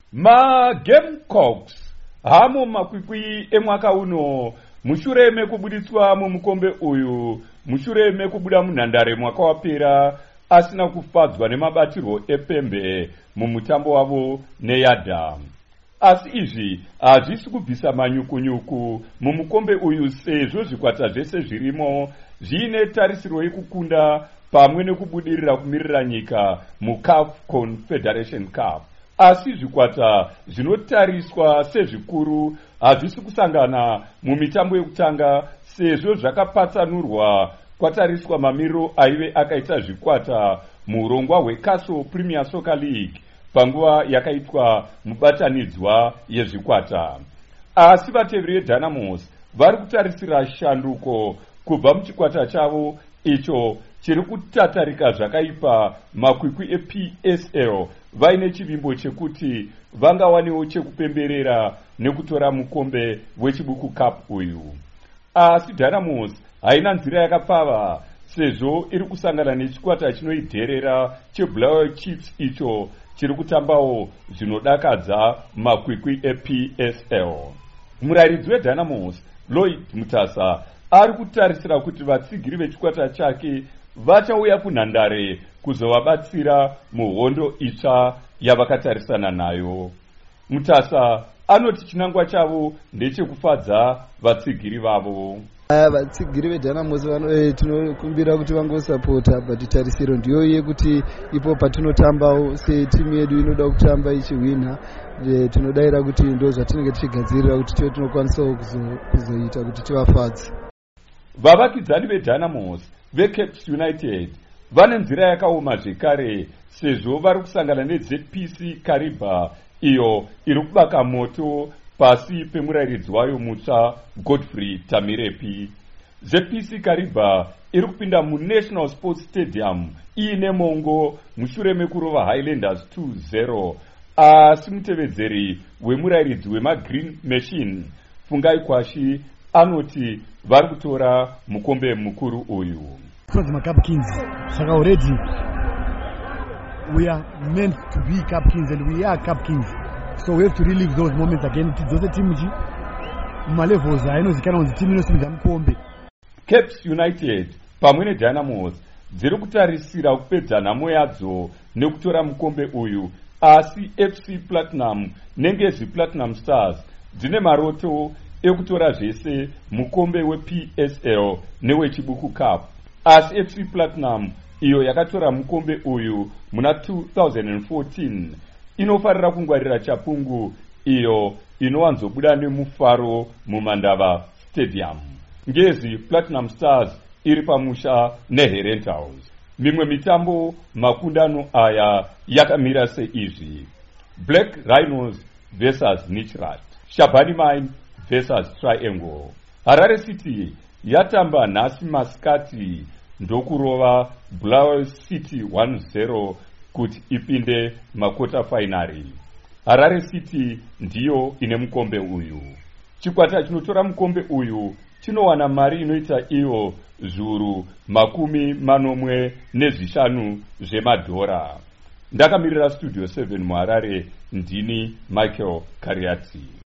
MaGamecocks hamo makwikwi emwaka uno mushure mekubudiswa mumukombe uyu, mushure mekubuda munhandare mwaka wapera asina kufadzwa nemabatirwo epembe mumutambo wavo neYadam. Asi izvi hazvisi kubvisa manyukunyuku mumukombe uyu, sezvo zvikwata zvese zvirimo zviine tarisiro yekukunda pamwe nekubudirira kumirira nyika muCAF Confederation Cup. Asi zvikwata zvinotariswa sezvikuru hazvisi kusangana mumitambo yekutanga, sezvo zvakapatsanurwa kwatariswa mamiriro aive akaita zvikwata muurongwa hweCastle Premier Soccer League panguva yakaitwa mubatanidzwa yezvikwata. Asi vateveri veDynamos vari kutarisira shanduko kubva muchikwata chavo icho chiri kutatarika zvakaipa makwikwi ePSL vaine chivimbo chekuti vangawanewo chekupemberera nekutora mukombe wechibuku cup uyu. Asi Dynamos haina nzira yakapfava, sezvo iri kusangana nechikwata chinoidherera cheBlair Chiefs icho chiri kutambawo zvinodakadza makwikwi ePSL. Murairidzi weDynamos Lloyd Mutasa ari kutarisira kuti vatsigiri vechikwata chake vachauya kunhandare kuzovabatsira muhondo itsva yavakatarisana nayo. Mutasa anoti chinangwa chavo ndechekufadza vatsigiri vavo. Vatsigiri veDynamos tinokumbira kuti vangosapota, but tarisiro ndiyo yekuti ipo patinotambawo setimu yedu inoda kutamba ichihwina, tinodayira kuti ndo zvatinenge tichigadzirira kuti tive tinokwanisawo kuzoita kuti tivafadze. Vavakidzani veDynamos veCapes United vane nzira yakaoma zvekare, sezvo vari kusangana neZPC Kariba iyo iri kubaka moto pasi pemurairidzi wayo mutsva Godfrey Tamirepi. ZPC Kariba iri kupinda muNational Sports Stadium iine mongo mushure mekurova Highlanders 2-0, asi mutevedzeri wemurairidzi wemaGreen Machine Fungai Kwashi anoti vari kutora mukombe mukuru uyu. Cup Kings, saka already we are meant to be Cup Kings and we are Cup Kings, so we have to relive those moments again. Dzose timu ji malevels ainozikana kuti timu inosimudza mukombe. Capes United pamwe neDynamos dziri kutarisira kupedza nhamo yadzo nekutora mukombe uyu, asi FC Platinum nengezi Platinum Stars dzine maroto ekutora zvese mukombe wePSL newechibuku cup. Asi FC Platinum iyo yakatora mukombe uyu muna 2014 inofarira kungwarira chapungu iyo inowanzobuda nemufaro mumandava Stadium. Ngezi Platinum Stars iri pamusha neHerentals. Mimwe mitambo makundano aya yakamira seizvi: Black Rhinos vs Nichrat, Shabani Mine vs Triangle. Harare City yatamba nhasi masikati ndokurova Bulawayo City 1-0 kuti ipinde makota finari. Harare City ndiyo ine mukombe uyu. Chikwata chinotora mukombe uyu chinowana mari inoita iyo zviuru 50 zvemadhora. Ndakamirira Studio 7 muHarare, ndini Michael Kariati.